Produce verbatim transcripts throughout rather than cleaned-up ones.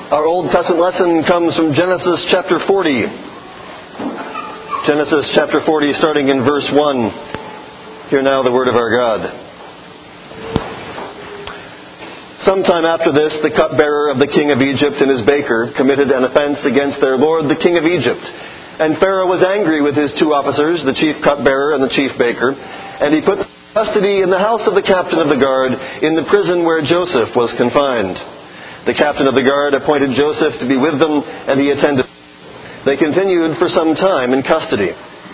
Our Old Testament lesson comes from Genesis chapter forty. Genesis chapter forty, starting in verse one. Hear now the word of our God. Sometime after this, the cupbearer of the king of Egypt and his baker committed an offense against their lord, the king of Egypt. And Pharaoh was angry with his two officers, the chief cupbearer and the chief baker, and he put custody in the house of the captain of the guard in the prison where Joseph was confined. The captain of the guard appointed Joseph to be with them, and he attended. They continued for some time in custody.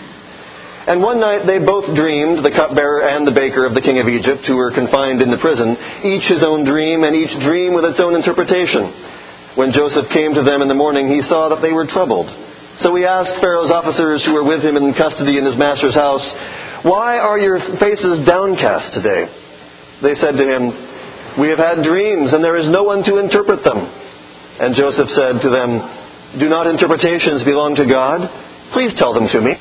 And one night they both dreamed, the cupbearer and the baker of the king of Egypt, who were confined in the prison, each his own dream, and each dream with its own interpretation. When Joseph came to them in the morning, he saw that they were troubled. So he asked Pharaoh's officers who were with him in custody in his master's house, "Why are your faces downcast today?" They said to him, "We have had dreams, and there is no one to interpret them." And Joseph said to them, "Do not interpretations belong to God? Please tell them to me."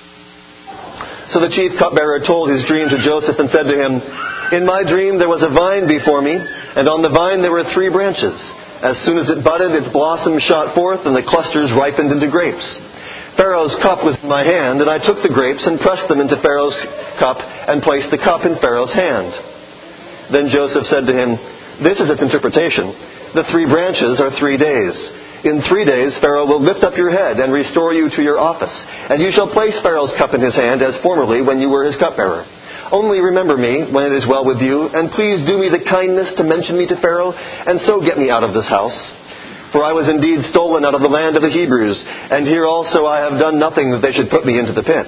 So the chief cupbearer told his dream to Joseph and said to him, "In my dream there was a vine before me, and on the vine there were three branches. As soon as it budded, its blossoms shot forth, and the clusters ripened into grapes. Pharaoh's cup was in my hand, and I took the grapes and pressed them into Pharaoh's cup and placed the cup in Pharaoh's hand." Then Joseph said to him, "This is its interpretation. The three branches are three days. In three days Pharaoh will lift up your head and restore you to your office, and you shall place Pharaoh's cup in his hand as formerly when you were his cupbearer. Only remember me when it is well with you, and please do me the kindness to mention me to Pharaoh, and so get me out of this house. For I was indeed stolen out of the land of the Hebrews, and here also I have done nothing that they should put me into the pit."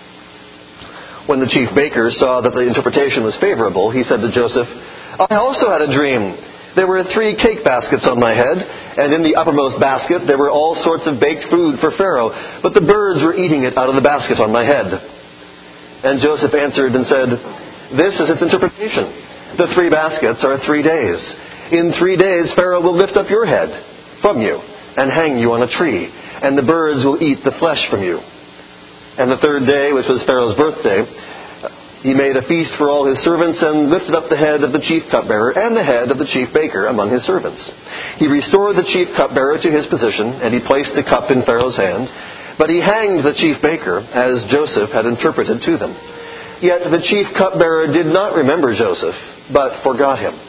When the chief baker saw that the interpretation was favorable, he said to Joseph, "I also had a dream. There were three cake baskets on my head, and in the uppermost basket there were all sorts of baked food for Pharaoh, but the birds were eating it out of the basket on my head." And Joseph answered and said, "This is its interpretation. The three baskets are three days. In three days Pharaoh will lift up your head from you and hang you on a tree, and the birds will eat the flesh from you." And the third day, which was Pharaoh's birthday, he made a feast for all his servants and lifted up the head of the chief cupbearer and the head of the chief baker among his servants. He restored the chief cupbearer to his position, and he placed the cup in Pharaoh's hand. But he hanged the chief baker, as Joseph had interpreted to them. Yet the chief cupbearer did not remember Joseph, but forgot him.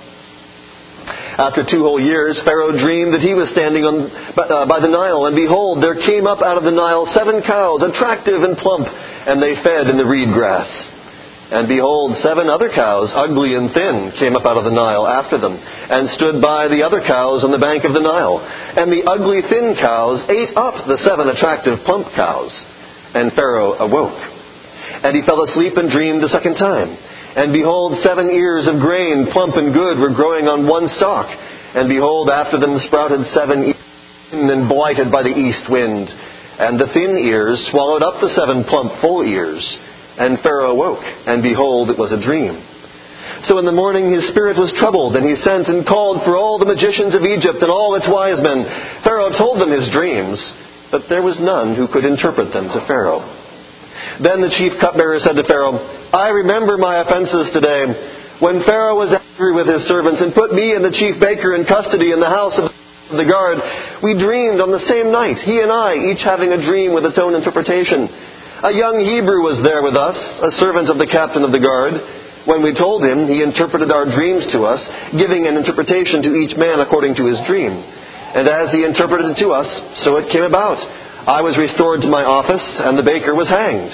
After two whole years, Pharaoh dreamed that he was standing on, uh, by the Nile, and behold, there came up out of the Nile seven cows, attractive and plump, and they fed in the reed grass. And behold, seven other cows, ugly and thin, came up out of the Nile after them, and stood by the other cows on the bank of the Nile. And the ugly thin cows ate up the seven attractive plump cows. And Pharaoh awoke. And he fell asleep and dreamed the second time. And behold, seven ears of grain, plump and good, were growing on one stalk. And behold, after them sprouted seven ears, and blighted by the east wind. And the thin ears swallowed up the seven plump full ears. And Pharaoh awoke, and behold, it was a dream. So in the morning his spirit was troubled, and he sent and called for all the magicians of Egypt and all its wise men. Pharaoh told them his dreams, but there was none who could interpret them to Pharaoh. Then the chief cupbearer said to Pharaoh, "I remember my offenses today. When Pharaoh was angry with his servants and put me and the chief baker in custody in the house of the guard, we dreamed on the same night, he and I, each having a dream with its own interpretation. A young Hebrew was there with us, a servant of the captain of the guard. When we told him, he interpreted our dreams to us, giving an interpretation to each man according to his dream. And as he interpreted it to us, so it came about. I was restored to my office, and the baker was hanged."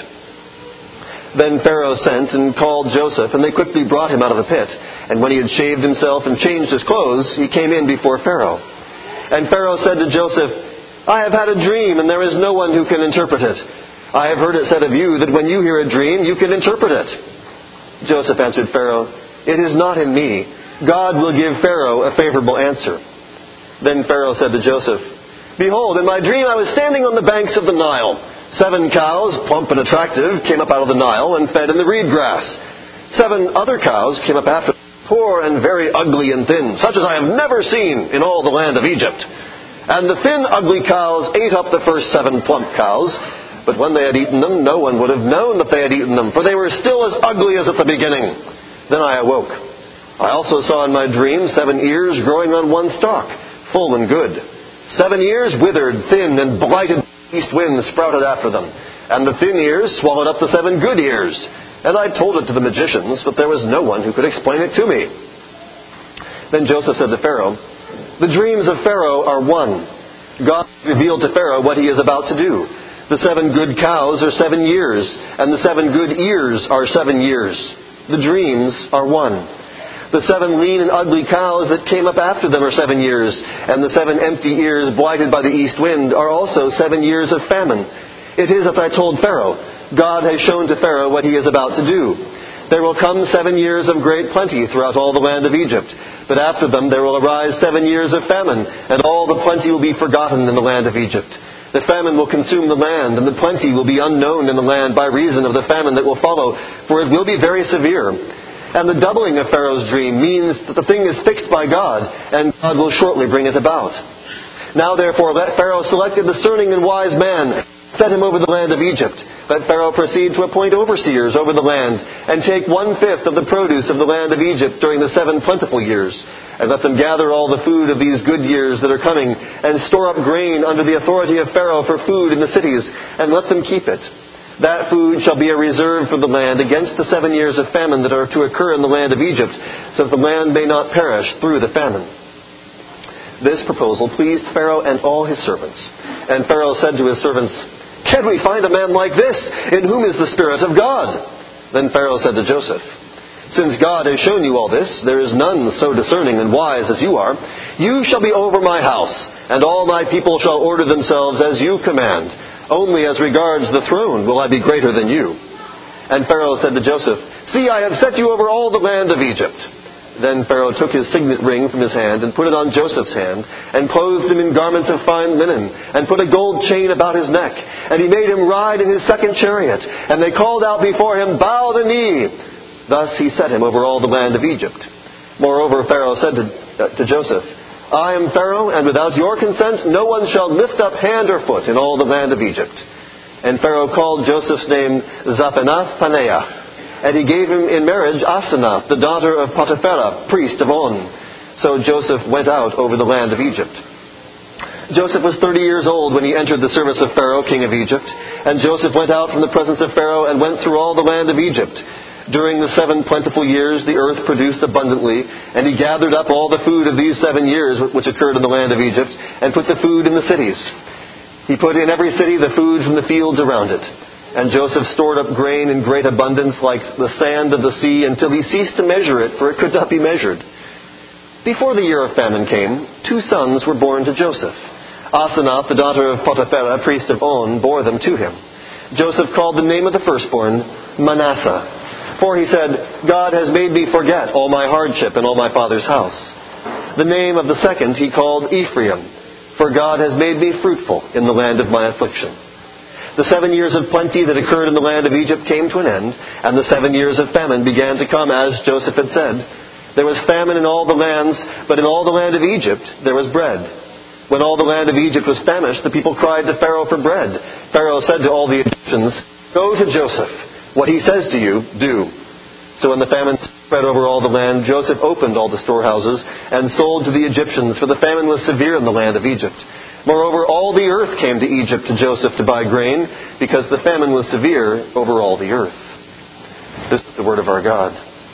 Then Pharaoh sent and called Joseph, and they quickly brought him out of the pit. And when he had shaved himself and changed his clothes, he came in before Pharaoh. And Pharaoh said to Joseph, "I have had a dream, and there is no one who can interpret it. I have heard it said of you that when you hear a dream, you can interpret it." Joseph answered Pharaoh, "It is not in me. God will give Pharaoh a favorable answer." Then Pharaoh said to Joseph, "Behold, in my dream I was standing on the banks of the Nile. Seven cows, plump and attractive, came up out of the Nile and fed in the reed grass. Seven other cows came up after them, poor and very ugly and thin, such as I have never seen in all the land of Egypt. And the thin, ugly cows ate up the first seven plump cows. But when they had eaten them, no one would have known that they had eaten them, for they were still as ugly as at the beginning. Then I awoke. I also saw in my dream seven ears growing on one stalk, full and good. Seven ears withered, thin, and blighted east wind sprouted after them. And the thin ears swallowed up the seven good ears. And I told it to the magicians, but there was no one who could explain it to me. Then Joseph said to Pharaoh, the dreams of Pharaoh are one. God revealed to Pharaoh what he is about to do. The seven good cows are seven years, and the seven good ears are seven years. The dreams are one. The seven lean and ugly cows that came up after them are seven years, and the seven empty ears blighted by the east wind are also seven years of famine. It is as I told Pharaoh. God has shown to Pharaoh what he is about to do. There will come seven years of great plenty throughout all the land of Egypt. But after them there will arise seven years of famine, and all the plenty will be forgotten in the land of Egypt. The famine will consume the land, and the plenty will be unknown in the land by reason of the famine that will follow, for it will be very severe. And the doubling of Pharaoh's dream means that the thing is fixed by God, and God will shortly bring it about. Now therefore let Pharaoh select a discerning and wise man, set him over the land of Egypt. Let Pharaoh proceed to appoint overseers over the land, and take one-fifth of the produce of the land of Egypt during the seven plentiful years. And let them gather all the food of these good years that are coming, and store up grain under the authority of Pharaoh for food in the cities, and let them keep it. That food shall be a reserve for the land against the seven years of famine that are to occur in the land of Egypt, so that the land may not perish through the famine. This proposal pleased Pharaoh and all his servants. And Pharaoh said to his servants, can we find a man like this, in whom is the Spirit of God? Then Pharaoh said to Joseph, since God has shown you all this, there is none so discerning and wise as you are. You shall be over my house, and all my people shall order themselves as you command. Only as regards the throne will I be greater than you. And Pharaoh said to Joseph, see, I have set you over all the land of Egypt. Then Pharaoh took his signet ring from his hand and put it on Joseph's hand, and clothed him in garments of fine linen, and put a gold chain about his neck. And he made him ride in his second chariot. And they called out before him, bow the knee. Thus he set him over all the land of Egypt. Moreover, Pharaoh said to, uh, to Joseph, I am Pharaoh, and without your consent no one shall lift up hand or foot in all the land of Egypt. And Pharaoh called Joseph's name Zaphenath-Paneah. And he gave him in marriage Asenath, the daughter of Potipharah, priest of On. So Joseph went out over the land of Egypt. Joseph was thirty years old when he entered the service of Pharaoh, king of Egypt. And Joseph went out from the presence of Pharaoh and went through all the land of Egypt. During the seven plentiful years the earth produced abundantly, and he gathered up all the food of these seven years which occurred in the land of Egypt, and put the food in the cities. He put in every city the food from the fields around it. And Joseph stored up grain in great abundance like the sand of the sea until he ceased to measure it, for it could not be measured. Before the year of famine came, two sons were born to Joseph. Asenath, the daughter of Potipharah, priest of On, bore them to him. Joseph called the name of the firstborn Manasseh, for he said, God has made me forget all my hardship and all my father's house. The name of the second he called Ephraim, for God has made me fruitful in the land of my affliction. The seven years of plenty that occurred in the land of Egypt came to an end, and the seven years of famine began to come, as Joseph had said. There was famine in all the lands, but in all the land of Egypt there was bread. When all the land of Egypt was famished, the people cried to Pharaoh for bread. Pharaoh said to all the Egyptians, go to Joseph. What he says to you, do. So when the famine spread over all the land, Joseph opened all the storehouses and sold to the Egyptians, for the famine was severe in the land of Egypt. Moreover, all the earth came to Egypt to Joseph to buy grain, because the famine was severe over all the earth. This is the word of our God.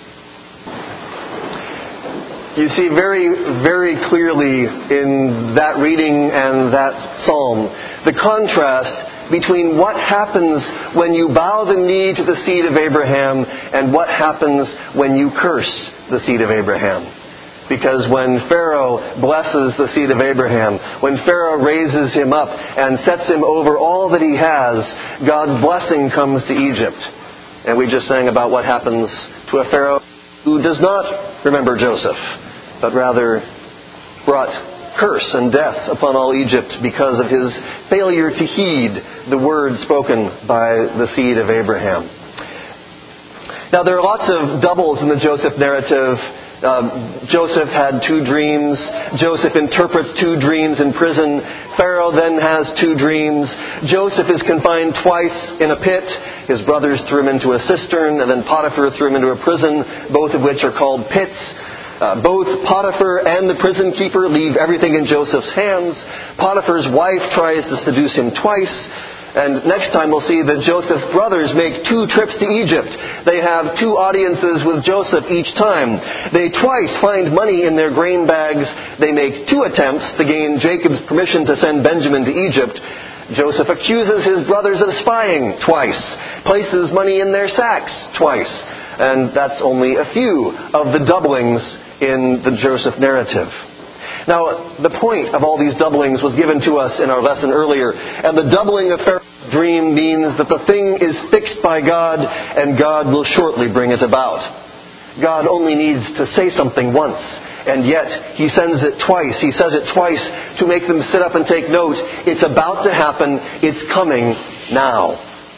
You see very, very clearly in that reading and that psalm the contrast between what happens when you bow the knee to the seed of Abraham and what happens when you curse the seed of Abraham. Because when Pharaoh blesses the seed of Abraham, when Pharaoh raises him up and sets him over all that he has, God's blessing comes to Egypt. And we just sang about what happens to a Pharaoh who does not remember Joseph, but rather brought curse and death upon all Egypt because of his failure to heed the word spoken by the seed of Abraham. Now there are lots of doubles in the Joseph narrative. Um, Joseph had two dreams. Joseph interprets two dreams in prison. Pharaoh then has two dreams. Joseph is confined twice in a pit. His brothers threw him into a cistern, and then Potiphar threw him into a prison, both of which are called pits. Uh, both Potiphar and the prison keeper leave everything in Joseph's hands. Potiphar's wife tries to seduce him twice. And next time we'll see that Joseph's brothers make two trips to Egypt. They have two audiences with Joseph each time. They twice find money in their grain bags. They make two attempts to gain Jacob's permission to send Benjamin to Egypt. Joseph accuses his brothers of spying twice, places money in their sacks twice. And that's only a few of the doublings in the Joseph narrative. Now, the point of all these doublings was given to us in our lesson earlier, and the doubling of Pharaoh's dream means that the thing is fixed by God, and God will shortly bring it about. God only needs to say something once, and yet He sends it twice. He says it twice to make them sit up and take note. It's about to happen. It's coming now.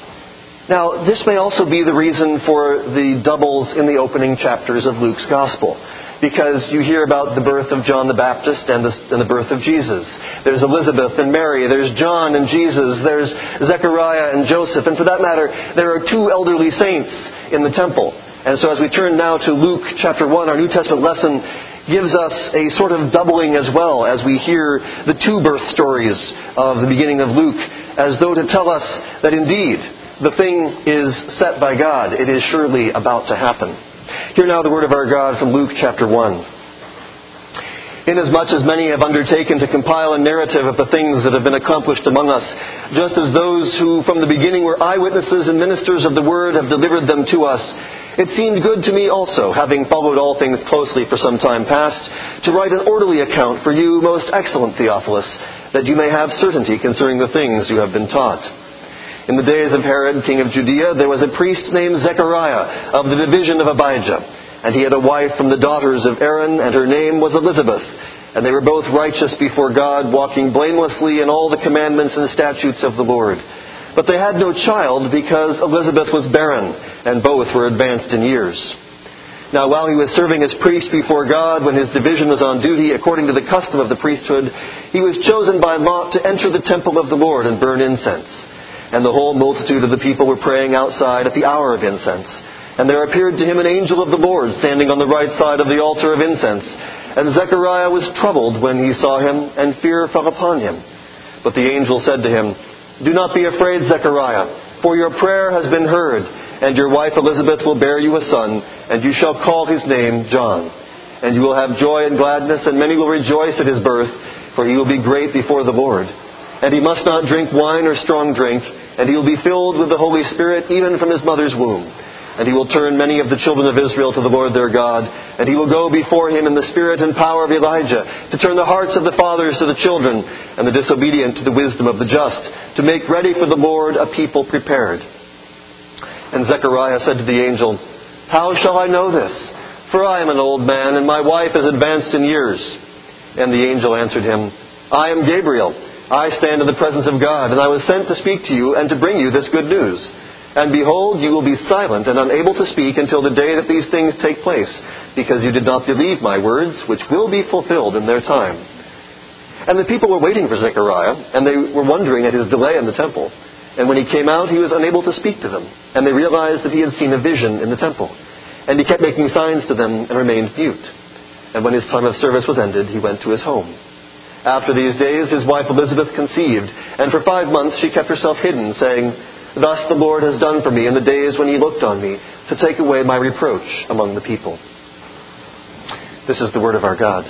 Now, this may also be the reason for the doubles in the opening chapters of Luke's Gospel. Because you hear about the birth of John the Baptist and the, and the birth of Jesus. There's Elizabeth and Mary. There's John and Jesus. There's Zechariah and Joseph. And for that matter, there are two elderly saints in the temple. And so as we turn now to Luke chapter one, our New Testament lesson gives us a sort of doubling as well as we hear the two birth stories of the beginning of Luke, as though to tell us that indeed the thing is set by God. It is surely about to happen. Hear now the word of our God from Luke chapter one. Inasmuch as many have undertaken to compile a narrative of the things that have been accomplished among us, just as those who from the beginning were eyewitnesses and ministers of the word have delivered them to us, it seemed good to me also, having followed all things closely for some time past, to write an orderly account for you, most excellent Theophilus, that you may have certainty concerning the things you have been taught. In the days of Herod, king of Judea, there was a priest named Zechariah of the division of Abijah. And he had a wife from the daughters of Aaron, and her name was Elizabeth. And they were both righteous before God, walking blamelessly in all the commandments and statutes of the Lord. But they had no child because Elizabeth was barren, and both were advanced in years. Now while he was serving as priest before God, when his division was on duty according to the custom of the priesthood, he was chosen by lot to enter the temple of the Lord and burn incense. And the whole multitude of the people were praying outside at the hour of incense. And there appeared to him an angel of the Lord standing on the right side of the altar of incense. And Zechariah was troubled when he saw him, and fear fell upon him. But the angel said to him, Do not be afraid, Zechariah, for your prayer has been heard, and your wife Elizabeth will bear you a son, and you shall call his name John. And you will have joy and gladness, and many will rejoice at his birth, for he will be great before the Lord. And he must not drink wine or strong drink, and he will be filled with the Holy Spirit even from his mother's womb. And he will turn many of the children of Israel to the Lord their God. And he will go before him in the spirit and power of Elijah, to turn the hearts of the fathers to the children, and the disobedient to the wisdom of the just, to make ready for the Lord a people prepared. And Zechariah said to the angel, How shall I know this? For I am an old man, and my wife is advanced in years. And the angel answered him, I am Gabriel. I stand in the presence of God, and I was sent to speak to you and to bring you this good news. And behold, you will be silent and unable to speak until the day that these things take place, because you did not believe my words, which will be fulfilled in their time. And the people were waiting for Zechariah, and they were wondering at his delay in the temple. And when he came out, he was unable to speak to them, and they realized that he had seen a vision in the temple. And he kept making signs to them and remained mute. And when his time of service was ended, he went to his home. After these days, his wife Elizabeth conceived, and for five months she kept herself hidden, saying, Thus the Lord has done for me in the days when he looked on me, to take away my reproach among the people. This is the word of our God.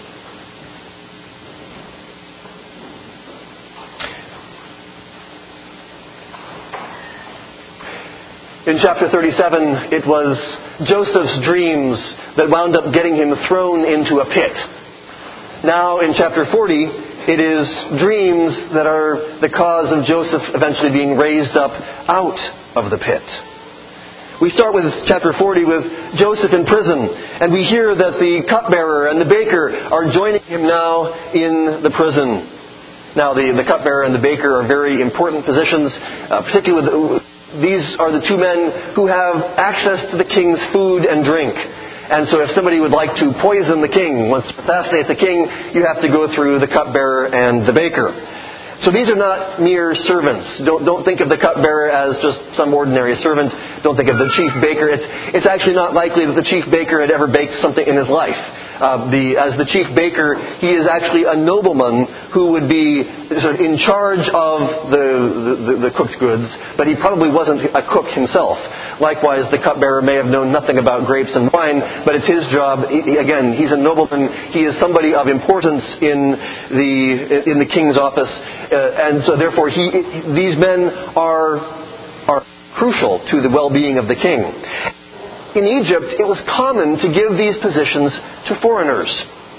In chapter thirty-seven, it was Joseph's dreams that wound up getting him thrown into a pit. Now, in chapter forty, it is dreams that are the cause of Joseph eventually being raised up out of the pit. We start with chapter forty with Joseph in prison, and we hear that the cupbearer and the baker are joining him now in the prison. Now, the, the cupbearer and the baker are very important positions, uh, particularly with, these are the two men who have access to the king's food and drink. And so if somebody would like to poison the king, wants to assassinate the king, you have to go through the cupbearer and the baker. So these are not mere servants. Don't, don't think of the cupbearer as just some ordinary servant. Don't think of the chief baker. It's, it's actually not likely that the chief baker had ever baked something in his life. Uh, the, as the chief baker, he is actually a nobleman who would be sort of in charge of the, the, the cooked goods, but he probably wasn't a cook himself. Likewise, the cupbearer may have known nothing about grapes and wine, but it's his job. He, again, he's a nobleman. He is somebody of importance in the in the king's office, uh, and so therefore, he these men are are crucial to the well-being of the king. In Egypt, it was common to give these positions to foreigners.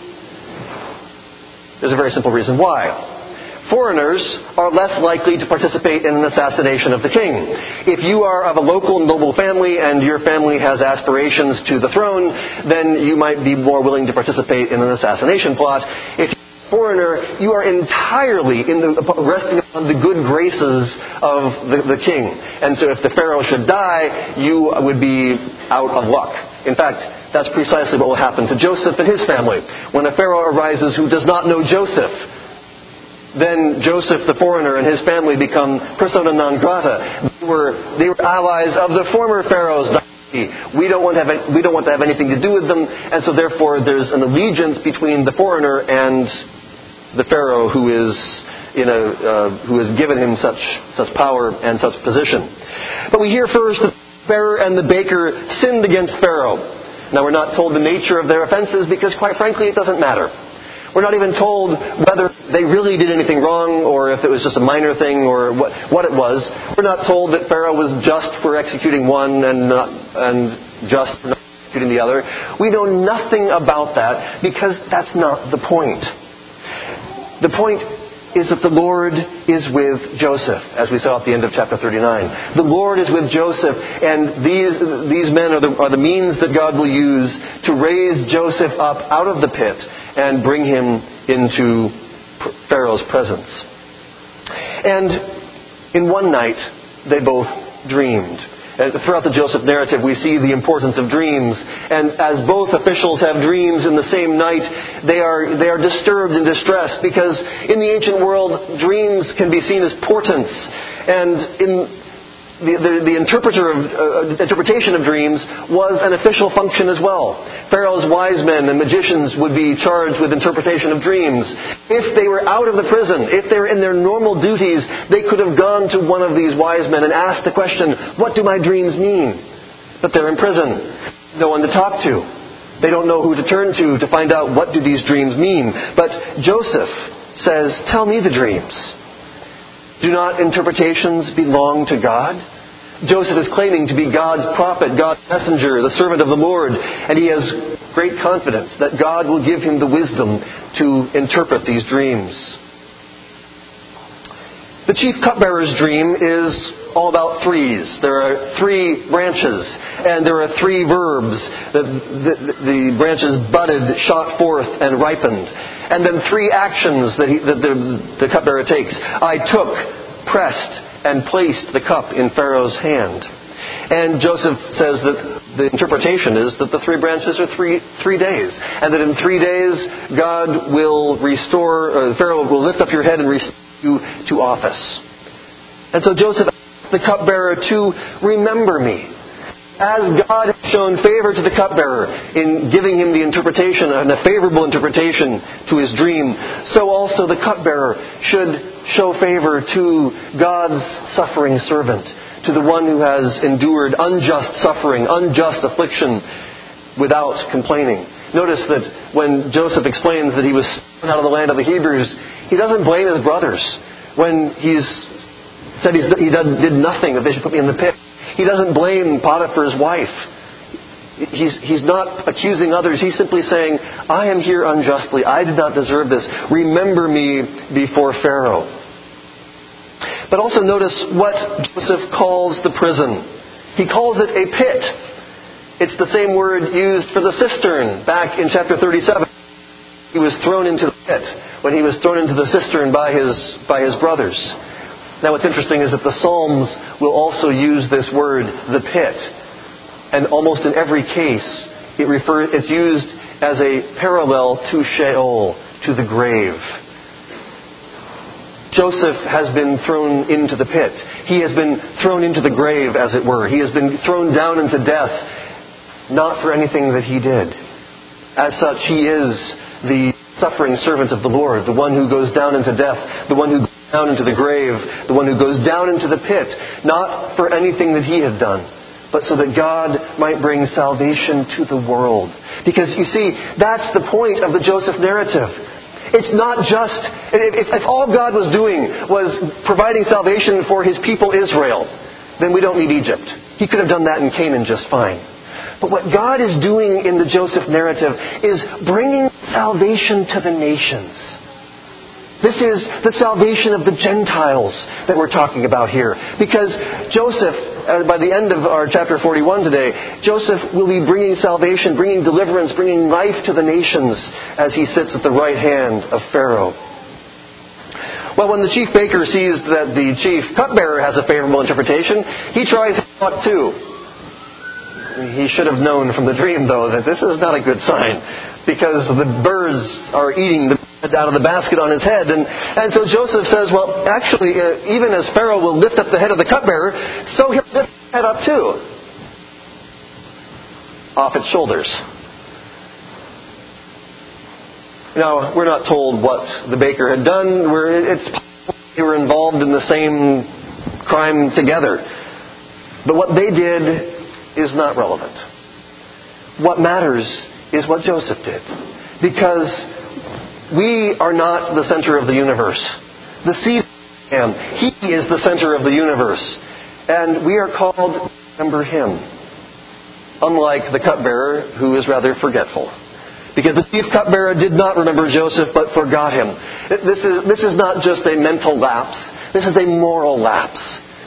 There's a very simple reason why. Foreigners are less likely to participate in an assassination of the king. If you are of a local noble family and your family has aspirations to the throne, then you might be more willing to participate in an assassination plot. If foreigner, you are entirely in the, resting on the good graces of the, the king. And so if the pharaoh should die, you would be out of luck. In fact, that's precisely what will happen to Joseph and his family. When a pharaoh arises who does not know Joseph, then Joseph the foreigner and his family become persona non grata. They were, they were allies of the former pharaohs. We don't want to have we don't want to have anything to do with them, and so therefore there's an allegiance between the foreigner and the pharaoh who is in a uh, who has given him such such power and such position. But we hear first that the bearer and the baker sinned against Pharaoh. Now we're not told the nature of their offenses because, quite frankly, it doesn't matter. We're not even told whether they really did anything wrong or if it was just a minor thing or what, what it was. We're not told that Pharaoh was just for executing one and not, and just for not executing the other. We know nothing about that because that's not the point. The point is that the Lord is with Joseph, as we saw at the end of chapter thirty-nine. The Lord is with Joseph, and these these men are the, are the means that God will use to raise Joseph up out of the pit and bring him into Pharaoh's presence. And in one night, they both dreamed. And throughout the Joseph narrative, we see the importance of dreams. And as both officials have dreams in the same night, they are they are disturbed and distressed because in the ancient world, dreams can be seen as portents. And in the, the, the interpreter of, uh, interpretation of dreams was an official function as well. Pharaoh's wise men and magicians would be charged with interpretation of dreams. If they were out of the prison, if they were in their normal duties, they could have gone to one of these wise men and asked the question, what do my dreams mean? But they're in prison. No one to talk to. They don't know who to turn to to find out what do these dreams mean. But Joseph says, tell me the dreams. Do not interpretations belong to God? Joseph is claiming to be God's prophet, God's messenger, the servant of the Lord, and he has great confidence that God will give him the wisdom to interpret these dreams. The chief cupbearer's dream is all about threes. There are three branches, and there are three verbs. The, the, the branches budded, shot forth, and ripened. And then three actions that, he, that the, the cupbearer takes. I took, pressed, and placed the cup in Pharaoh's hand. And Joseph says that the interpretation is that the three branches are three three days. And that in three days, God will restore, uh, Pharaoh will lift up your head and restore you to office. And so Joseph asked the cupbearer to remember me. As God has shown favor to the cupbearer in giving him the interpretation, and a favorable interpretation to his dream, so also the cupbearer should show favor to God's suffering servant, to the one who has endured unjust suffering, unjust affliction without complaining. Notice that when Joseph explains that he was out of the land of the Hebrews, he doesn't blame his brothers. When he's said he's, he did nothing, that they should put me in the pit, he doesn't blame Potiphar's wife. He's, he's not accusing others. He's simply saying, I am here unjustly. I did not deserve this. Remember me before Pharaoh. But also notice what Joseph calls the prison. He calls it a pit. It's the same word used for the cistern back in chapter thirty-seven. He was thrown into the pit when he was thrown into the cistern by his, by his brothers. Now what's interesting is that the Psalms will also use this word, the pit. And almost in every case, it refers, it's used as a parallel to Sheol, to the grave. Joseph has been thrown into the pit. He has been thrown into the grave, as it were. He has been thrown down into death, not for anything that he did. As such, he is the suffering servant of the Lord, the one who goes down into death, the one who goes down into the grave, the one who goes down into the pit, not for anything that he had done, but so that God might bring salvation to the world. Because, you see, that's the point of the Joseph narrative. It's not just, if, if all God was doing was providing salvation for his people Israel, then we don't need Egypt. He could have done that in Canaan just fine. But what God is doing in the Joseph narrative is bringing salvation to the nations. This is the salvation of the Gentiles that we're talking about here. Because Joseph, uh, by the end of our chapter forty-one today, Joseph will be bringing salvation, bringing deliverance, bringing life to the nations as he sits at the right hand of Pharaoh. Well, when the chief baker sees that the chief cupbearer has a favorable interpretation, he tries his luck too. He should have known from the dream, though, that this is not a good sign, because the birds are eating the bread out of the basket on his head. And, and so Joseph says, well, actually, uh, even as Pharaoh will lift up the head of the cupbearer, so he'll lift his head up too, off its shoulders. Now, we're not told what the baker had done. We're, it's possible they were involved in the same crime together. But what they did is not relevant. What matters is what Joseph did. Because we are not the center of the universe. The seed of Abraham, he is the center of the universe. And we are called to remember him. Unlike the cupbearer, who is rather forgetful. Because the chief cupbearer did not remember Joseph, but forgot him. This is, this is not just a mental lapse. This is a moral lapse.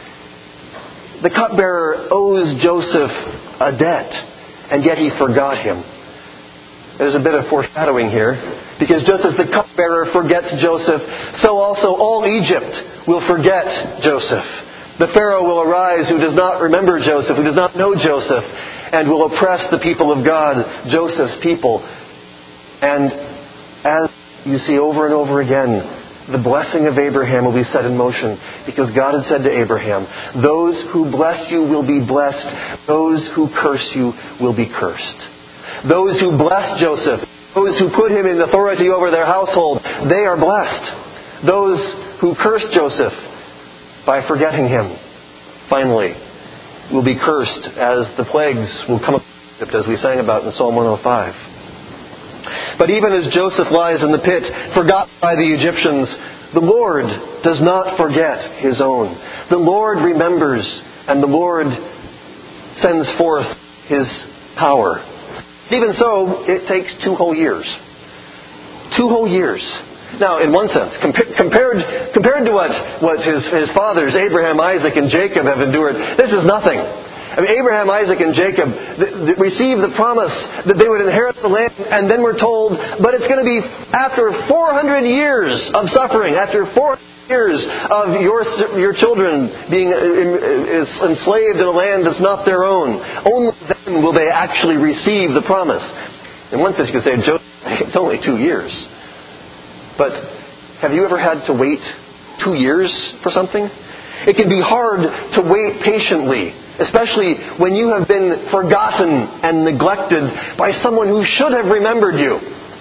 The cupbearer owes Joseph a debt, and yet he forgot him. There's a bit of foreshadowing here, because just as the cupbearer forgets Joseph, so also all Egypt will forget Joseph. The Pharaoh will arise who does not remember Joseph, who does not know Joseph, and will oppress the people of God, Joseph's people. And as you see over and over again, the blessing of Abraham will be set in motion, because God had said to Abraham, those who bless you will be blessed, those who curse you will be cursed. Those who bless Joseph, those who put him in authority over their household, they are blessed. Those who curse Joseph by forgetting him, finally, will be cursed as the plagues will come upon Egypt, as we sang about in Psalm one oh five. But even as Joseph lies in the pit, forgotten by the Egyptians, the Lord does not forget his own. The Lord remembers, and the Lord sends forth his power. Even so, it takes two whole years. Two whole years. Now, in one sense, compa- compared compared to what, what his, his fathers, Abraham, Isaac, and Jacob have endured, this is nothing. I mean, Abraham, Isaac, and Jacob th- th- received the promise that they would inherit the land, and then we're told, but it's going to be after four hundred years of suffering, after four hundred years of your your children being enslaved in a land that's not their own. Only then will they actually receive the promise. In one sense, you could say, it's only two years. But have you ever had to wait two years for something? It can be hard to wait patiently, especially when you have been forgotten and neglected by someone who should have remembered you.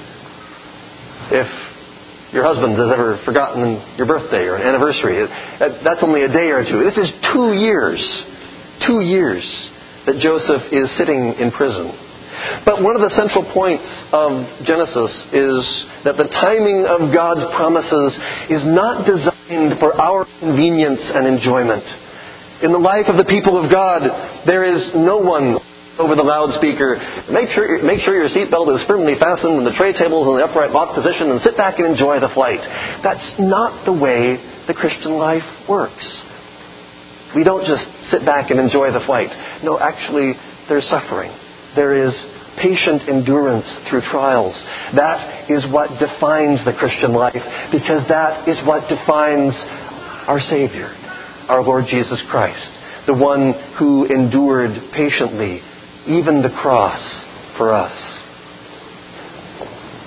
If your husband has ever forgotten your birthday or an anniversary, that's only a day or two. This is two years. Two years that Joseph is sitting in prison. But one of the central points of Genesis is that the timing of God's promises is not designed for our convenience and enjoyment. In the life of the people of God, there is no one over the loudspeaker, make sure make sure your seatbelt is firmly fastened and the tray table is in the upright lock position, and sit back and enjoy the flight. That's not the way the Christian life works. We don't just sit back and enjoy the flight. No, actually, there's suffering. There is patient endurance through trials. That is what defines the Christian life, because that is what defines our Savior, our Lord Jesus Christ, the one who endured patiently even the cross for us.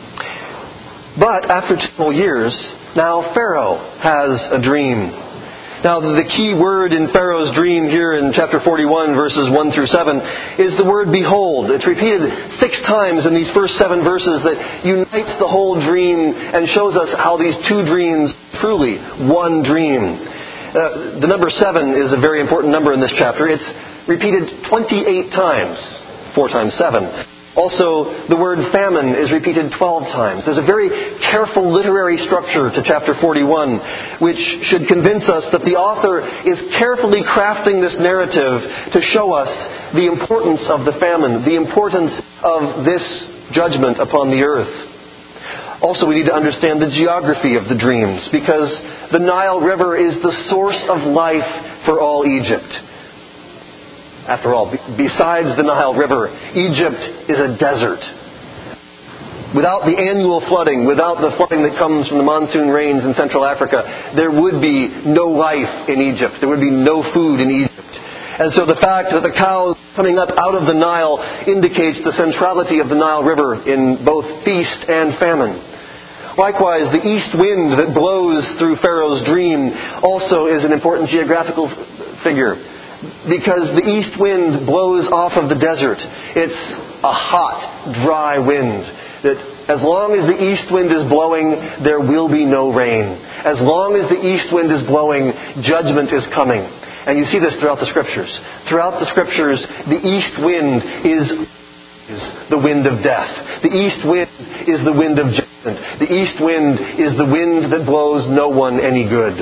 But after two whole years, now Pharaoh has a dream. Now, the key word in Pharaoh's dream here in chapter forty-one, verses one through seven, is the word behold. It's repeated six times in these first seven verses that unites the whole dream and shows us how these two dreams truly one dream. Uh, the number seven is a very important number in this chapter. It's repeated twenty-eight times, four times seven. Also, the word famine is repeated twelve times. There's a very careful literary structure to chapter forty-one, which should convince us that the author is carefully crafting this narrative to show us the importance of the famine, the importance of this judgment upon the earth. Also, we need to understand the geography of the dreams, because the Nile River is the source of life for all Egypt. After all, besides the Nile River, Egypt is a desert. Without the annual flooding, without the flooding that comes from the monsoon rains in Central Africa, there would be no life in Egypt. There would be no food in Egypt. And so the fact that the cows coming up out of the Nile indicates the centrality of the Nile River in both feast and famine. Likewise, the east wind that blows through Pharaoh's dream also is an important geographical figure, because the east wind blows off of the desert. It's a hot, dry wind that as long as the east wind is blowing, there will be no rain. As long as the east wind is blowing, judgment is coming. And you see this throughout the Scriptures. Throughout the Scriptures, the east wind is is the wind of death. The east wind is the wind of judgment. The east wind is the wind that blows no one any good.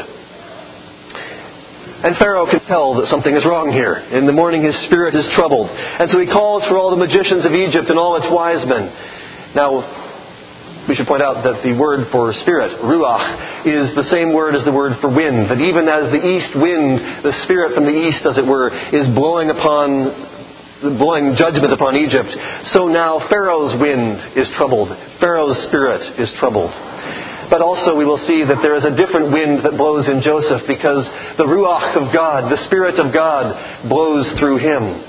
And Pharaoh can tell that something is wrong here. In the morning his spirit is troubled. And so he calls for all the magicians of Egypt and all its wise men. Now, we should point out that the word for spirit, ruach, is the same word as the word for wind. That even as the east wind, the spirit from the east, as it were, is blowing upon, blowing judgment upon Egypt, so now Pharaoh's wind is troubled. Pharaoh's spirit is troubled. But also we will see that there is a different wind that blows in Joseph, because the Ruach of God, the Spirit of God, blows through him.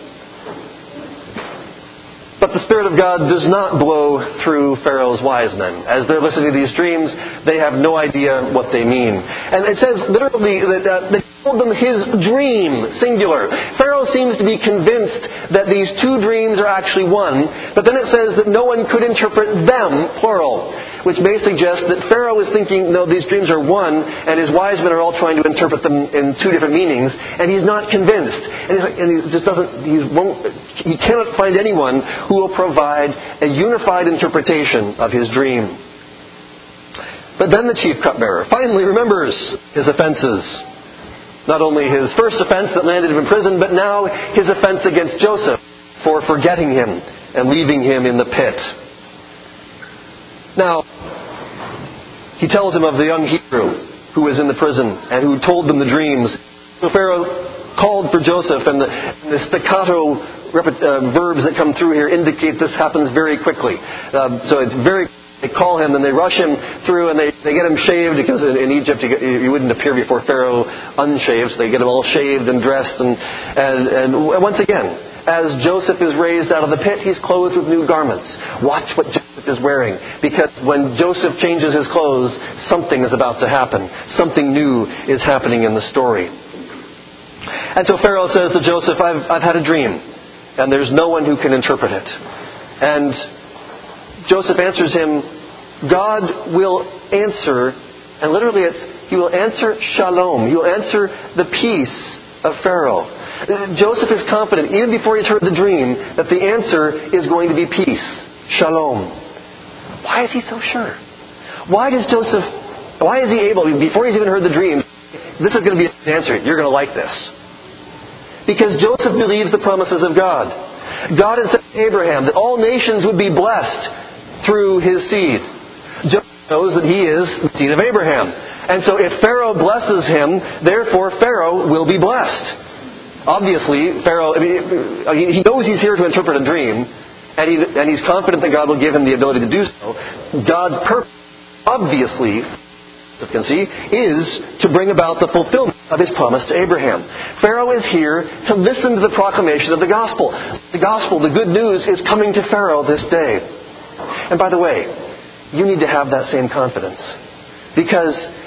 But the Spirit of God does not blow through Pharaoh's wise men. As they're listening to these dreams, they have no idea what they mean. And it says literally that uh, they told them his dream, singular. Pharaoh seems to be convinced that these two dreams are actually one, but then it says that no one could interpret them, plural, which may suggest that Pharaoh is thinking, no, these dreams are one, and his wise men are all trying to interpret them in two different meanings, and he's not convinced. And, he's like, and he just doesn't, he won't, he cannot find anyone who will provide a unified interpretation of his dream. But then the chief cupbearer finally remembers his offenses. Not only his first offense that landed him in prison, but now his offense against Joseph for forgetting him and leaving him in the pit. Now, he tells him of the young Hebrew who was in the prison and who told them the dreams. So Pharaoh called for Joseph, and the, and the staccato repet, uh, verbs that come through here indicate this happens very quickly. Um, so it's very... They call him and they rush him through, and they, they get him shaved, because in, in Egypt you, get, you wouldn't appear before Pharaoh unshaved. So they get him all shaved and dressed. And, and, and once again, as Joseph is raised out of the pit, he's clothed with new garments. Watch what Joseph is wearing, because when Joseph changes his clothes, something is about to happen. Something new is happening in the story. And so Pharaoh says to Joseph, I've, I've had a dream, and there's no one who can interpret it. And Joseph answers him, God will answer, and literally it's, He will answer shalom. He will answer the peace of Pharaoh. Joseph is confident, even before he's heard the dream, that the answer is going to be peace, shalom. Why is he so sure? Why does Joseph, why is he able, before he's even heard the dream, this is going to be the answer, you're going to like this? Because Joseph believes the promises of God. God had said to Abraham that all nations would be blessed through his seed. Joseph knows that he is the seed of Abraham. And so if Pharaoh blesses him, therefore Pharaoh will be blessed. Obviously, Pharaoh, I mean, he knows he's here to interpret a dream, and, he, and he's confident that God will give him the ability to do so. God's purpose, obviously, you can see, is to bring about the fulfillment of his promise to Abraham. Pharaoh is here to listen to the proclamation of the gospel. The gospel, the good news, is coming to Pharaoh this day. And by the way, you need to have that same confidence, because you are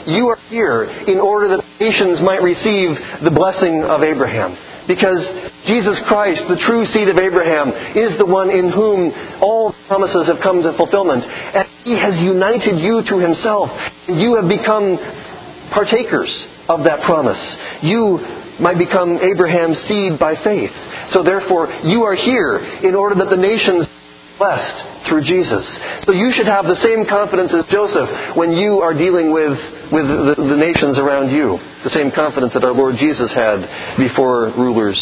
here in order that nations might receive the blessing of Abraham. Because Jesus Christ, the true seed of Abraham, is the one in whom all promises have come to fulfillment. And He has united you to Himself. And you have become partakers of that promise. You might become Abraham's seed by faith. So therefore, you are here in order that the nations are blessed through Jesus. So you should have the same confidence as Joseph when you are dealing with, with the, the nations around you. The same confidence that our Lord Jesus had before rulers.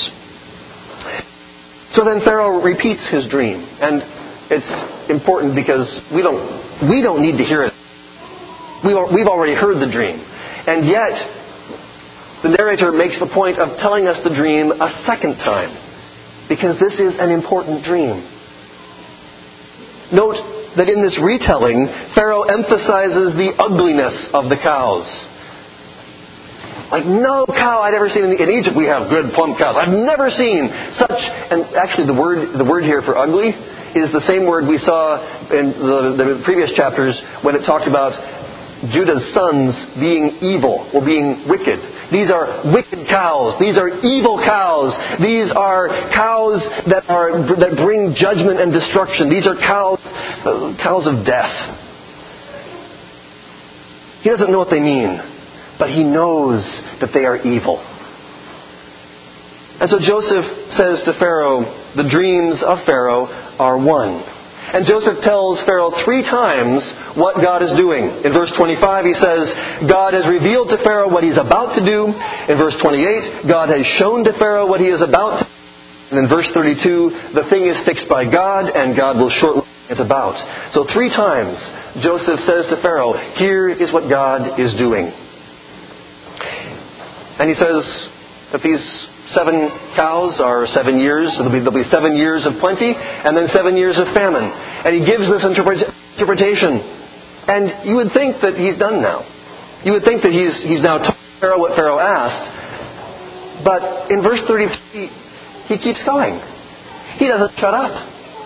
So then Pharaoh repeats his dream. And it's important because we don't, we don't need to hear it. We, we've already heard the dream. And yet, the narrator makes the point of telling us the dream a second time. Because this is an important dream. Note that in this retelling, Pharaoh emphasizes the ugliness of the cows. Like no cow I'd ever seen in, in Egypt. We have good plump cows. I've never seen such. And actually, the word the word here for ugly is the same word we saw in the, the previous chapters when it talked about Judah's sons being evil or being wicked. These are wicked cows. These are evil cows. These are cows that are that bring judgment and destruction. These are cows, uh, cows of death. He doesn't know what they mean, but he knows that they are evil. And so Joseph says to Pharaoh, the dreams of Pharaoh are one. And Joseph tells Pharaoh three times what God is doing. In verse twenty-five he says, God has revealed to Pharaoh what he's about to do. In verse twenty-eight, God has shown to Pharaoh what he is about to do. And in verse thirty-two, the thing is fixed by God and God will shortly bring it about. So three times Joseph says to Pharaoh, here is what God is doing. And he says that these seven cows are seven years. There'll be, there'll be seven years of plenty and then seven years of famine. And he gives this interpret- interpretation. And you would think that he's done now. You would think that he's, he's now told Pharaoh what Pharaoh asked. But in verse thirty-three, he keeps going. He doesn't shut up.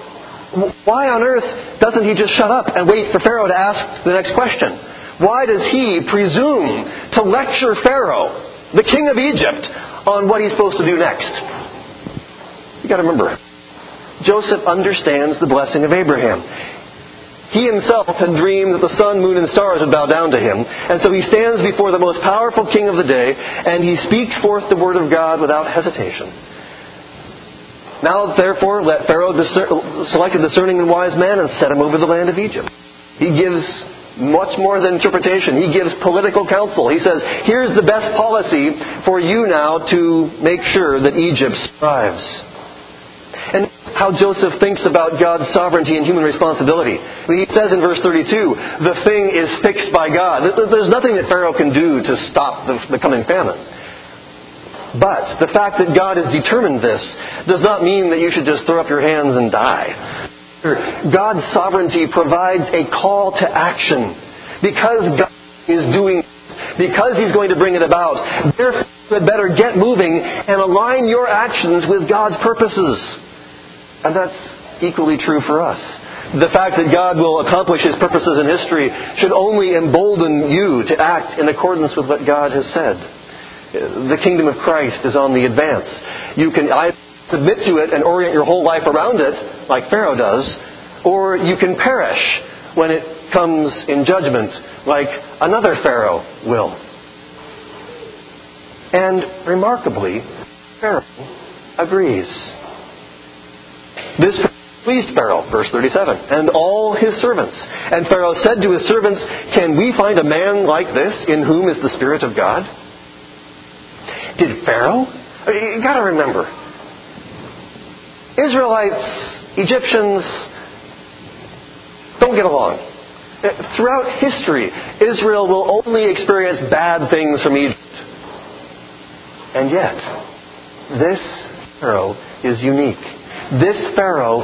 Why on earth doesn't he just shut up and wait for Pharaoh to ask the next question? Why does he presume to lecture Pharaoh, the king of Egypt, on what he's supposed to do next? You've got to remember, Joseph understands the blessing of Abraham. He himself had dreamed that the sun, moon, and stars would bow down to him. And so he stands before the most powerful king of the day, and he speaks forth the word of God without hesitation. Now, therefore, let Pharaoh discer- select a discerning and wise man and set him over the land of Egypt. He gives much more than interpretation. He gives political counsel. He says, here's the best policy for you now to make sure that Egypt thrives. And how Joseph thinks about God's sovereignty and human responsibility. He says in verse thirty-two, the thing is fixed by God. There's nothing that Pharaoh can do to stop the coming famine. But the fact that God has determined this does not mean that you should just throw up your hands and die. God's sovereignty provides a call to action. Because God is doing, because He's going to bring it about, therefore you had better get moving and align your actions with God's purposes. And that's equally true for us. The fact that God will accomplish His purposes in history should only embolden you to act in accordance with what God has said. The kingdom of Christ is on the advance. You can either submit to it and orient your whole life around it, like Pharaoh does, or you can perish when it comes in judgment, like another Pharaoh will. And remarkably, Pharaoh agrees. This pleased Pharaoh, verse thirty-seven, and all his servants. And Pharaoh said to his servants, can we find a man like this in whom is the Spirit of God? Did Pharaoh? You got to remember, Israelites, Egyptians don't get along. Throughout history, Israel will only experience bad things from Egypt. And yet, this Pharaoh is unique. This Pharaoh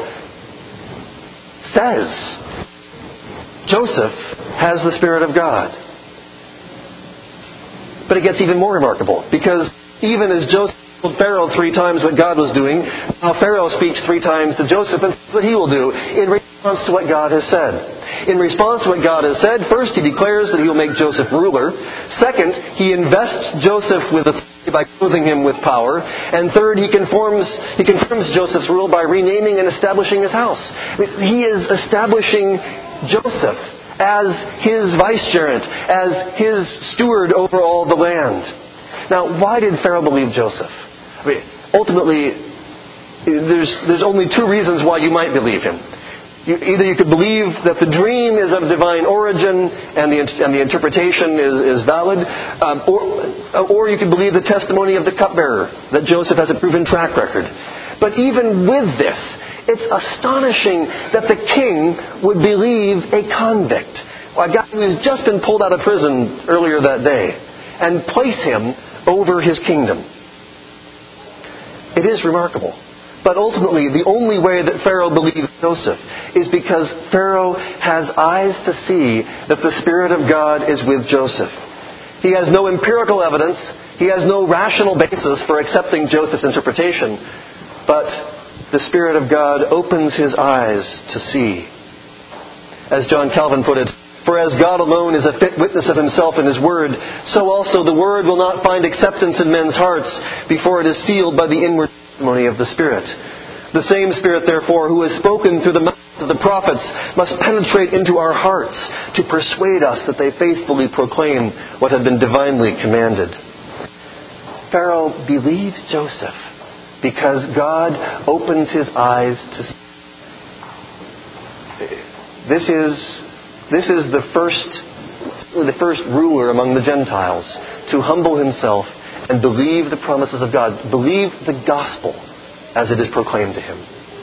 says Joseph has the Spirit of God. But it gets even more remarkable, because even as Joseph told Pharaoh three times what God was doing. Now Pharaoh speaks three times to Joseph and says what he will do in response to what God has said. In response to what God has said, first he declares that he will make Joseph ruler. Second, he invests Joseph with authority by clothing him with power. And third, he confirms, he confirms Joseph's rule by renaming and establishing his house. He is establishing Joseph as his vicegerent, as his steward over all the land. Now, why did Pharaoh believe Joseph? I mean, ultimately, there's, there's only two reasons why you might believe him. You, either you could believe that the dream is of divine origin and the, and the interpretation is, is valid, um, or, or you could believe the testimony of the cupbearer, that Joseph has a proven track record. But even with this, it's astonishing that the king would believe a convict, a guy who has just been pulled out of prison earlier that day, and place him over his kingdom. It is remarkable. But ultimately, the only way that Pharaoh believed Joseph is because Pharaoh has eyes to see that the Spirit of God is with Joseph. He has no empirical evidence. He has no rational basis for accepting Joseph's interpretation. But the Spirit of God opens his eyes to see. As John Calvin put it, "For as God alone is a fit witness of himself in his word, so also the word will not find acceptance in men's hearts before it is sealed by the inward testimony of the Spirit. The same Spirit, therefore, who has spoken through the mouth of the prophets must penetrate into our hearts to persuade us that they faithfully proclaim what had been divinely commanded." Pharaoh believes Joseph because God opens his eyes to see. This is This is the first, the first ruler among the Gentiles to humble himself and believe the promises of God, believe the gospel as it is proclaimed to him.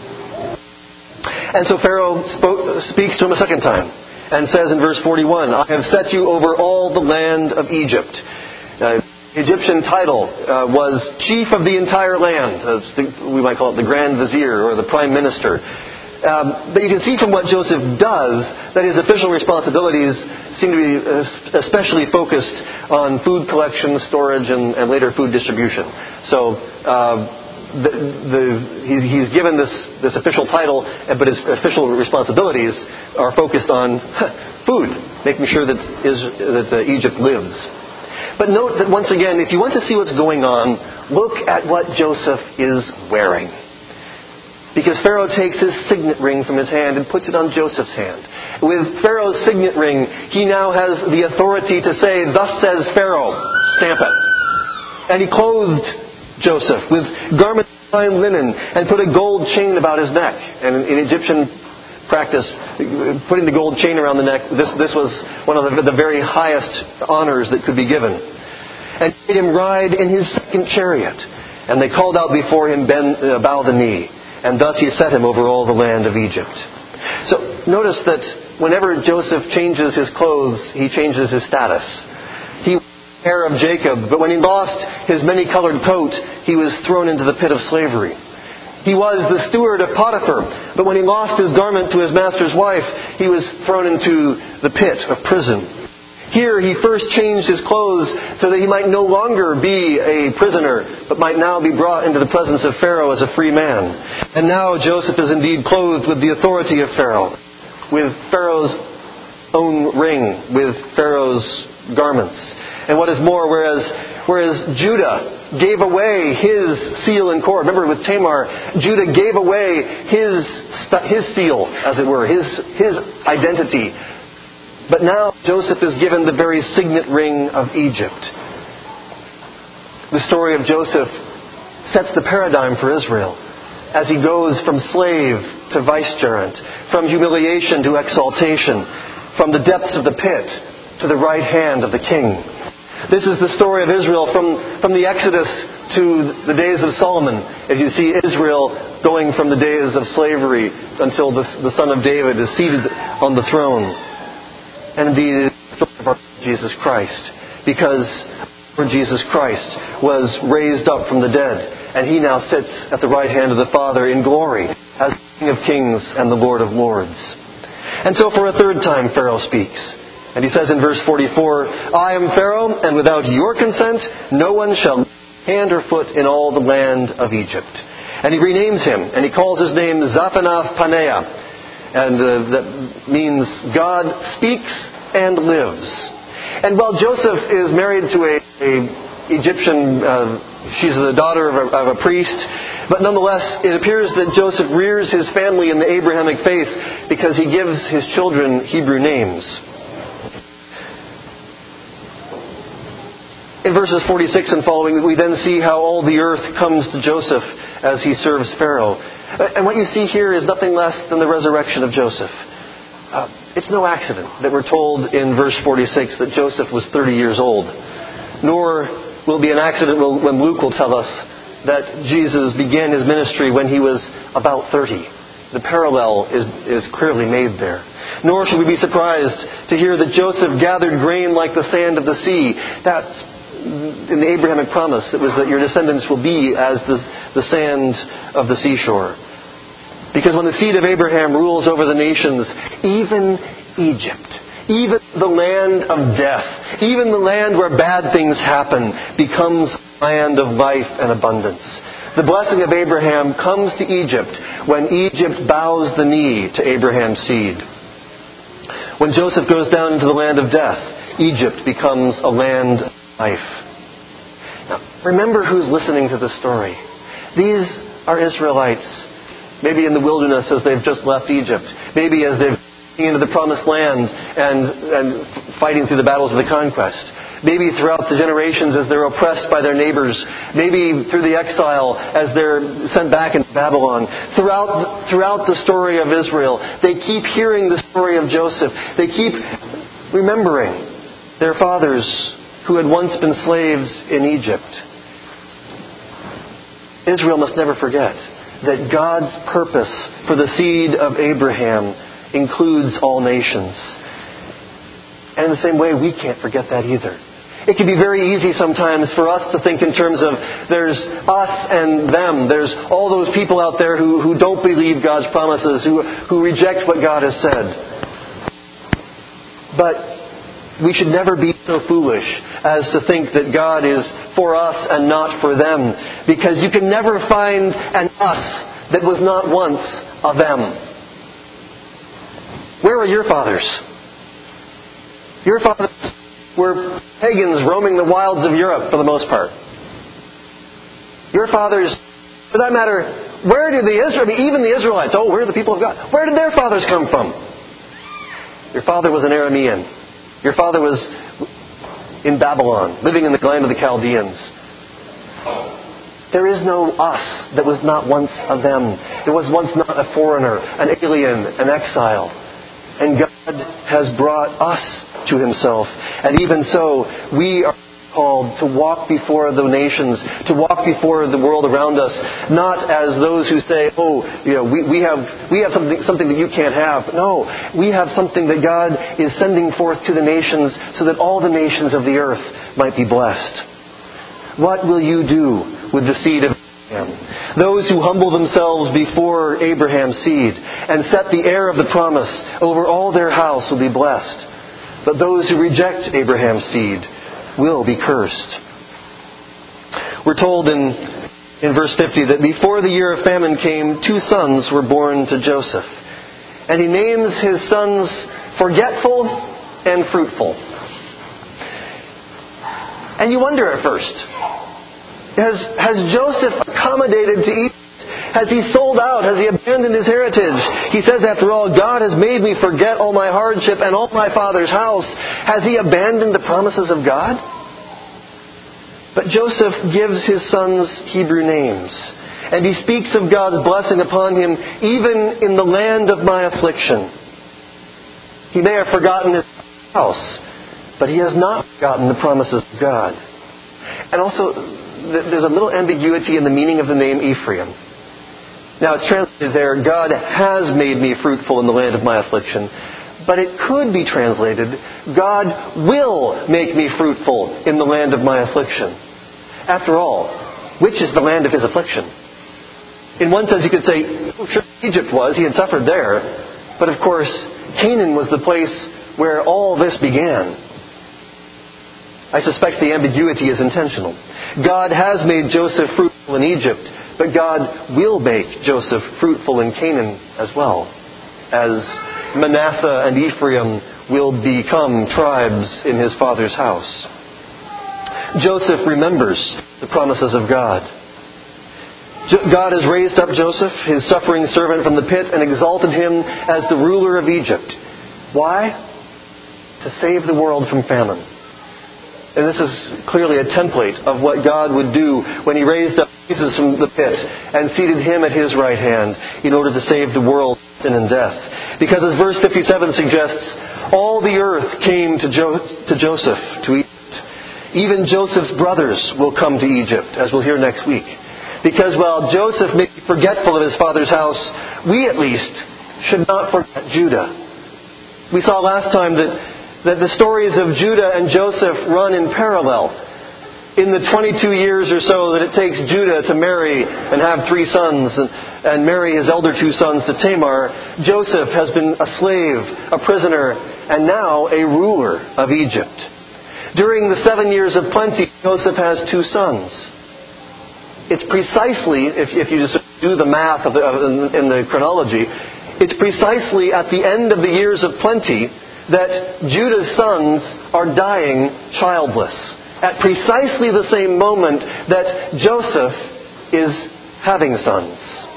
And so Pharaoh spoke, speaks to him a second time and says in verse forty-one, "I have set you over all the land of Egypt." Uh, the Egyptian title uh, was chief of the entire land. Uh, the, we might call it the Grand Vizier or the Prime Minister. Um, but you can see from what Joseph does that his official responsibilities seem to be especially focused on food collection, storage, and, and later food distribution. So uh, the, the, he, he's given this, this official title, but his official responsibilities are focused on food, making sure that, is, that uh, Egypt lives. But note that once again, if you want to see what's going on, look at what Joseph is wearing. Because Pharaoh takes his signet ring from his hand and puts it on Joseph's hand. With Pharaoh's signet ring, he now has the authority to say, "Thus says Pharaoh," stamp it. And he clothed Joseph with garments of fine linen and put a gold chain about his neck. And in Egyptian practice, putting the gold chain around the neck, this, this was one of the, the very highest honors that could be given. And made him ride in his second chariot. And they called out before him, "Bend, uh, bow the knee." And thus he set him over all the land of Egypt. So notice that whenever Joseph changes his clothes, he changes his status. He was the heir of Jacob, but when he lost his many-colored coat, he was thrown into the pit of slavery. He was the steward of Potiphar, but when he lost his garment to his master's wife, he was thrown into the pit of prison. Here he first changed his clothes so that he might no longer be a prisoner, but might now be brought into the presence of Pharaoh as a free man. And now Joseph is indeed clothed with the authority of Pharaoh, with Pharaoh's own ring, with Pharaoh's garments. And what is more, whereas, whereas Judah gave away his seal and cord, remember with Tamar, Judah gave away his, his seal, as it were, his, his identity. But now Joseph is given the very signet ring of Egypt. The story of Joseph sets the paradigm for Israel as he goes from slave to vicegerent, from humiliation to exaltation, from the depths of the pit to the right hand of the king. This is the story of Israel from, from the Exodus to the days of Solomon, as you see Israel going from the days of slavery until the, the son of David is seated on the throne. And indeed, it's the story of our Lord Jesus Christ, because our Lord Jesus Christ was raised up from the dead, and He now sits at the right hand of the Father in glory as King of Kings and the Lord of Lords. And so for a third time Pharaoh speaks. And he says in verse forty-four, "I am Pharaoh, and without your consent no one shall lead hand or foot in all the land of Egypt. And he renames him, and he calls his name Zaphanath Paneah, and uh, that means God speaks and lives. And while Joseph is married to a, a Egyptian, uh, she's the daughter of a, of a priest, but nonetheless, it appears that Joseph rears his family in the Abrahamic faith because he gives his children Hebrew names. In verses forty-six and following, we then see how all the earth comes to Joseph as he serves Pharaoh. And what you see here is nothing less than the resurrection of Joseph. Uh, it's no accident that we're told in verse forty-six that Joseph was thirty years old. Nor will it be an accident when Luke will tell us that Jesus began his ministry when he was about thirty. The parallel is, is clearly made there. Nor should we be surprised to hear that Joseph gathered grain like the sand of the sea. That's in the Abrahamic promise. It was that your descendants will be as the, the sand of the seashore. Because when the seed of Abraham rules over the nations, even Egypt, even the land of death, even the land where bad things happen, becomes a land of life and abundance. The blessing of Abraham comes to Egypt when Egypt bows the knee to Abraham's seed. When Joseph goes down into the land of death, Egypt becomes a land of life. Now, remember who's listening to the story. These are Israelites, maybe in the wilderness as they've just left Egypt, maybe as they've into the promised land and, and fighting through the battles of the conquest. Maybe throughout the generations as they're oppressed by their neighbors. Maybe through the exile as they're sent back into Babylon. Throughout, throughout the story of Israel, they keep hearing the story of Joseph. They keep remembering their fathers who had once been slaves in Egypt. Israel must never forget that God's purpose for the seed of Abraham includes all nations. And in the same way, we can't forget that either. It can be very easy sometimes for us to think in terms of there's us and them. There's all those people out there who, who don't believe God's promises, who, who reject what God has said. But we should never be so foolish as to think that God is for us and not for them. Because you can never find an us that was not once a them. Where are your fathers? Your fathers were pagans roaming the wilds of Europe for the most part. Your fathers, for that matter, where did the Israel, I mean, even the Israelites, oh, where are the people of God? Where did their fathers come from? Your father was an Aramean. Your father was in Babylon, living in the land of the Chaldeans. There is no us that was not once a them. There was once not a foreigner, an alien, an exile. And God has brought us to Himself. And even so, we are called to walk before the nations, to walk before the world around us, not as those who say, oh, you know, we, we have we have something something that you can't have. No, we have something that God is sending forth to the nations so that all the nations of the earth might be blessed. What will you do with the seed of Abraham? Those who humble themselves before Abraham's seed and set the heir of the promise over all their house will be blessed. But those who reject Abraham's seed will be cursed. We're told in, in verse fifty that before the year of famine came, two sons were born to Joseph. And he names his sons Forgetful and Fruitful. And you wonder at first, Has, has Joseph accommodated to Egypt? Has he sold out? Has he abandoned his heritage? He says, after all, God has made me forget all my hardship and all my father's house. Has he abandoned the promises of God? But Joseph gives his sons Hebrew names. And he speaks of God's blessing upon him even in the land of my affliction. He may have forgotten his house, but he has not forgotten the promises of God. And also, there's a little ambiguity in the meaning of the name Ephraim. Now it's translated there, God has made me fruitful in the land of my affliction. But it could be translated, God will make me fruitful in the land of my affliction. After all, which is the land of his affliction? In one sense you could say, oh, sure, Egypt was, he had suffered there. But of course, Canaan was the place where all this began. I suspect the ambiguity is intentional. God has made Joseph fruitful in Egypt, but God will make Joseph fruitful in Canaan as well, as Manasseh and Ephraim will become tribes in his father's house. Joseph remembers the promises of God. God has raised up Joseph, his suffering servant, from the pit and exalted him as the ruler of Egypt. Why? To save the world from famine. And this is clearly a template of what God would do when He raised up Jesus from the pit and seated Him at His right hand in order to save the world from sin and death. Because as verse fifty-seven suggests, all the earth came to, jo- to Joseph, to Egypt. Even Joseph's brothers will come to Egypt, as we'll hear next week. Because while Joseph may be forgetful of his father's house, we at least should not forget Judah. We saw last time that, that the stories of Judah and Joseph run in parallel. In the twenty-two years or so that it takes Judah to marry and have three sons and, and marry his elder two sons to Tamar, Joseph has been a slave, a prisoner, and now a ruler of Egypt. During the seven years of plenty, Joseph has two sons. It's precisely, if, if you just do the math of the, of, in, in the chronology, it's precisely at the end of the years of plenty that Judah's sons are dying childless. At precisely the same moment that Joseph is having sons.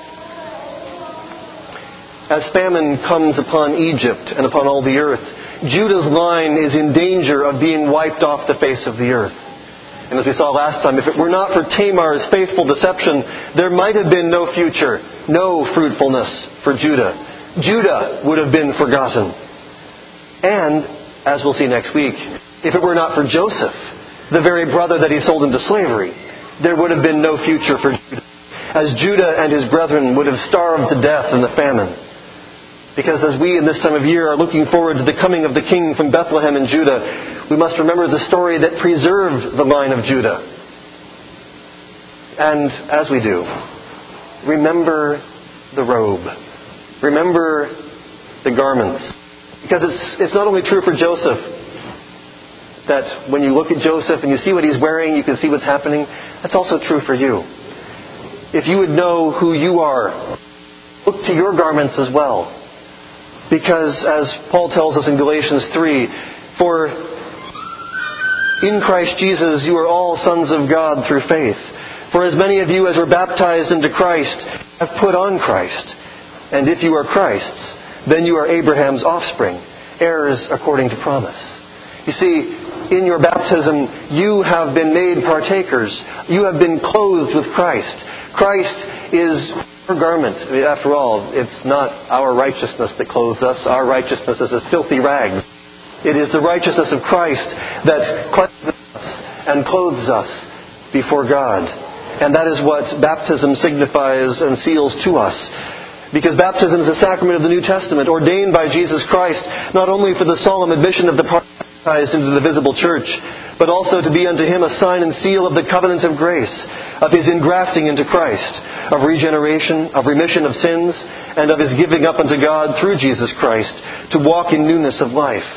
As famine comes upon Egypt and upon all the earth, Judah's line is in danger of being wiped off the face of the earth. And as we saw last time, if it were not for Tamar's faithful deception, there might have been no future, no fruitfulness for Judah. Judah would have been forgotten. And, as we'll see next week, if it were not for Joseph, the very brother that he sold into slavery, there would have been no future for Judah, as Judah and his brethren would have starved to death in the famine. Because as we in this time of year are looking forward to the coming of the King from Bethlehem in Judah, we must remember the story that preserved the line of Judah. And as we do, remember the robe. Remember the garments. Because it's, it's not only true for Joseph that when you look at Joseph and you see what he's wearing, you can see what's happening. That's also true for you. If you would know who you are, look to your garments as well. Because, as Paul tells us in Galatians three, for in Christ Jesus you are all sons of God through faith. For as many of you as were baptized into Christ have put on Christ. And if you are Christ's, then you are Abraham's offspring, heirs according to promise. You see, in your baptism, you have been made partakers. You have been clothed with Christ. Christ is your garment. I mean, after all, it's not our righteousness that clothes us. Our righteousness is as filthy rags. It is the righteousness of Christ that cleanses us and clothes us before God. And that is what baptism signifies and seals to us. Because baptism is a sacrament of the New Testament, ordained by Jesus Christ, not only for the solemn admission of the baptized into the visible church, but also to be unto Him a sign and seal of the covenant of grace, of His engrafting into Christ, of regeneration, of remission of sins, and of His giving up unto God through Jesus Christ, to walk in newness of life.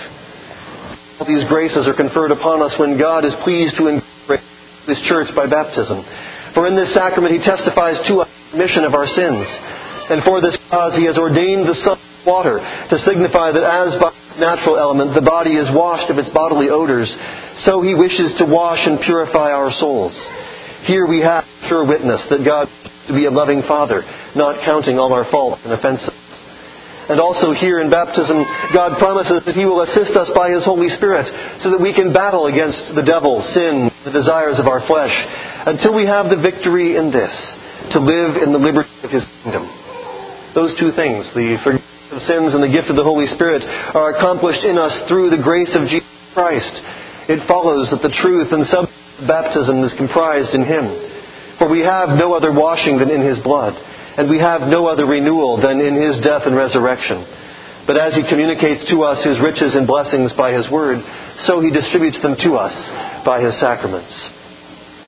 All these graces are conferred upon us when God is pleased to engrafte His church by baptism. For in this sacrament He testifies to us the remission of our sins. And for this cause He has ordained the Son of water, to signify that as by natural element the body is washed of its bodily odors, so He wishes to wash and purify our souls. Here we have sure witness that God to be a loving Father, not counting all our faults and offenses. And also here in baptism, God promises that He will assist us by His Holy Spirit so that we can battle against the devil, sin, the desires of our flesh, until we have the victory in this, to live in the liberty of His kingdom. Those two things, the forgiveness of sins and the gift of the Holy Spirit, are accomplished in us through the grace of Jesus Christ. It follows that the truth and substance of baptism is comprised in Him. For we have no other washing than in His blood, and we have no other renewal than in His death and resurrection. But as He communicates to us His riches and blessings by His Word, so He distributes them to us by His sacraments.